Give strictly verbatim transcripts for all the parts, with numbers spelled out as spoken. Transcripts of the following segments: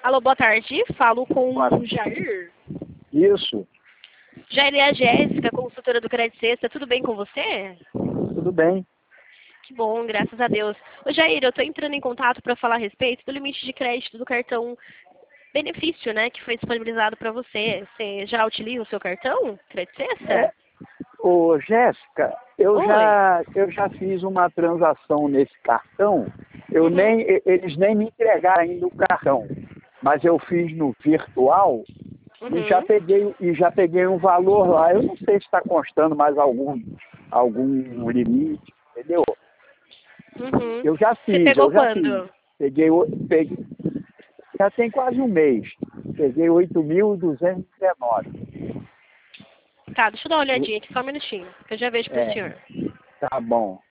Alô, boa tarde. Falo com Boa- o Jair. Isso, Jair é a Jéssica, consultora do Crédito Sexta. Tudo bem com você? tudo bem. Que bom, graças a Deus. Ô, Jair, eu estou entrando em contato para falar a respeito do limite de crédito do cartão benefício, né, que foi disponibilizado para você. Você já utiliza o seu cartão Crédito Sexta? É, ô, Jéssica, eu Oi. já, eu já fiz uma transação nesse cartão. Eu Uhum. nem, e- eles nem me entregaram ainda o cartão, mas eu fiz no virtual e já Uhum. peguei e já peguei um valor lá. Eu não sei se está constando mais algum algum limite, entendeu? Uhum. Eu já Você fiz, pegou eu já fiz. quando? Peguei, o- peguei já tem quase um mês. Peguei oito mil duzentos e dezenove. Tá, deixa eu dar uma olhadinha aqui, só um minutinho, que eu já vejo pro É, senhor. tá bom.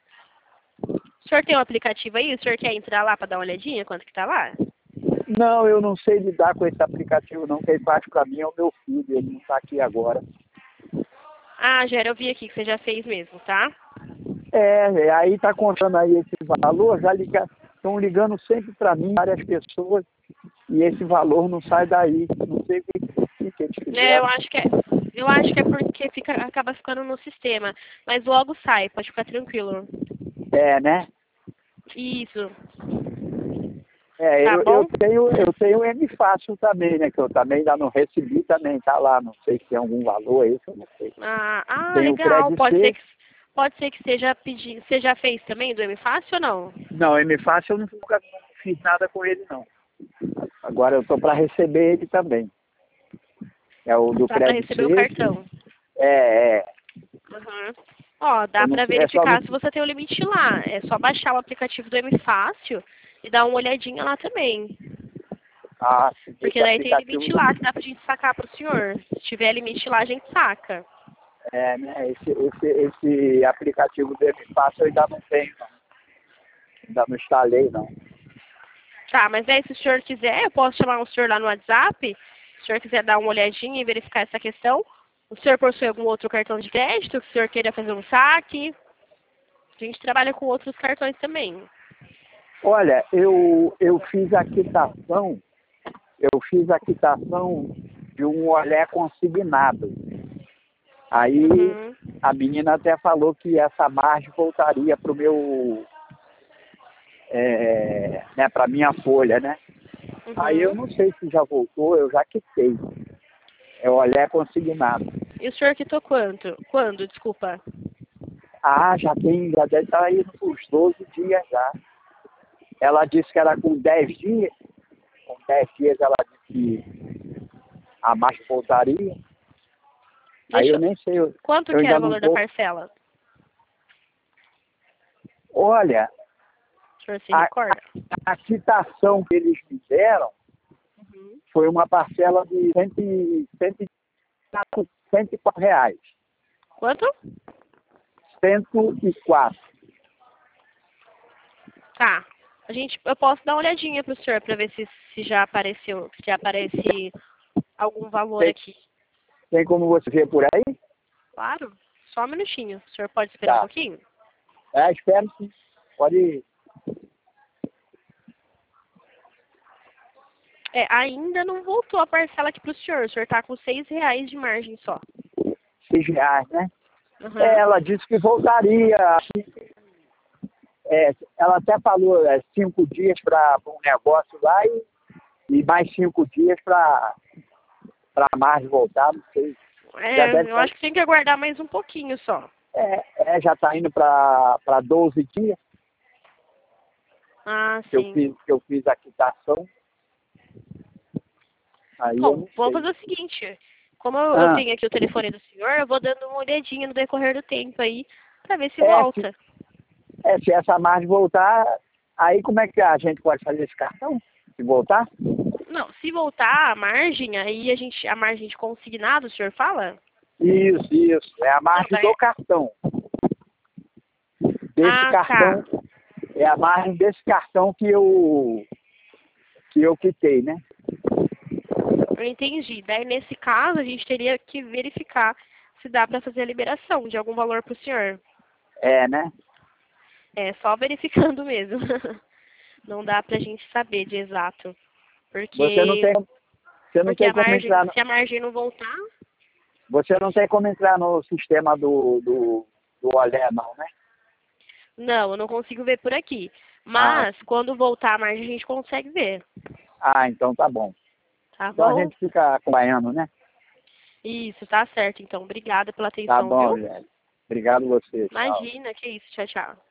O senhor tem um aplicativo aí? O senhor quer entrar lá para dar uma olhadinha quanto que tá lá? Não, eu não sei lidar com esse aplicativo não. Quem faz para mim é o meu filho, ele não está aqui agora. Ah, Jair, eu vi aqui que você já fez mesmo, tá? É, é, aí está contando aí esse valor, já liga, estão ligando sempre para mim, várias pessoas, e esse valor não sai daí. Não sei o que, o que eles É, eu fizeram. acho que é, eu acho que é porque fica, acaba ficando no sistema. Mas logo sai, pode ficar tranquilo. É, né? Isso, É, tá eu, bom? eu tenho, eu tenho M Fácil também, né? Que eu também ainda não recebi também, tá lá. Não sei se tem algum valor aí, eu não sei. Ah, ah, Tem o legal. Crédito Pode ser C. que pode ser que esteja pedindo. Você já fez também do M Fácil ou não? Não, M Fácil eu nunca fiz nada com ele, não. Agora eu tô para receber ele também. É o do Dá para Crédito receber o C. cartão. É, é. Uhum. Ó, Eu dá não para sei, é só verificar no... se você tem o limite lá. É só baixar o aplicativo do M Fácil e dar uma olhadinha lá também. Ah, Porque esse daí tem aplicativo. limite lá que dá pra gente sacar pro senhor. Se tiver limite lá, a gente saca. É, né? Esse, esse, esse aplicativo do M Fácil eu ainda não tenho, não. Ainda não instalei, não. Tá, mas aí se o senhor quiser, eu posso chamar o senhor lá no WhatsApp. Se o senhor quiser dar uma olhadinha e verificar essa questão. O senhor possui algum outro cartão de crédito que o senhor queira fazer um saque? A gente trabalha com outros cartões também. Olha, eu, eu fiz a quitação, eu fiz a quitação de um olé consignado. Aí Uhum. a menina até falou que essa margem voltaria para o meu, é, né, para minha folha, né? Aí eu Uhum. não sei se já voltou, eu já quitei. É olé consignado. E o senhor quitou quanto? Quando, desculpa? Ah, já tem, já deve estar aí uns doze dias já. Ela disse que era com dez dias, com dez dias ela disse que a margem voltaria. Aí Deixa eu eu... nem sei, eu, Quanto eu que era ainda o não valor da estou. parcela? Olha, O senhor se a, a, recorda? a quitação que eles me deram Uhum. foi uma parcela de cem, cento e quatro, cento e quatro reais. Quanto? cento e quatro. Tá. A gente, eu posso dar uma olhadinha pro senhor para ver se, se já apareceu, se já aparece algum valor Tem, aqui. tem como você ver por aí? Claro. Só um minutinho. O senhor pode esperar um Tá. pouquinho? É, espero sim. Pode. É, ainda não voltou a parcela aqui pro senhor. O senhor tá com seis reais de margem só. Seis reais, né? Uhum. É, ela disse que voltaria. É, ela até falou é, cinco dias para um negócio lá e, e mais cinco dias para a margem voltar, não sei. Já É, deve eu estar, acho que tem que aguardar mais um pouquinho só. é, é, já está indo para doze dias Ah, que eu sim. fiz, que eu fiz a quitação. Aí eu Bom, não vamos sei. fazer o seguinte. Como eu, eu Ah, tenho aqui o telefone do senhor, eu vou dando uma olhadinha no decorrer do tempo aí, pra ver se é, se, volta. é, se essa margem voltar, aí como é que a gente pode fazer esse cartão? Se voltar? Não, se voltar a margem, aí a gente, a margem de consignado, o senhor fala? Isso, isso. É a Não, margem tá. do cartão. Desse Ah, tá. cartão, é a margem desse cartão que eu que eu quitei, né? Eu entendi. Daí, nesse caso, a gente teria que verificar se dá para fazer a liberação de algum valor para o senhor. É, né? É só verificando mesmo. Não dá pra gente saber de exato. Porque, Você não tem, você não porque tem a como margem, entrar, no, se a margem não voltar, você não tem como entrar no sistema do, do, do Olé, não, né? não, eu não consigo ver por aqui. Ah, Mas, quando voltar a margem, a gente consegue ver. ah, então tá bom. Tá Então a bom? gente fica acompanhando, né? Isso, tá certo. Então, obrigada pela Tá atenção, bom, viu? velho. Obrigado a você. Tchau. Imagina, que isso. Tchau, tchau.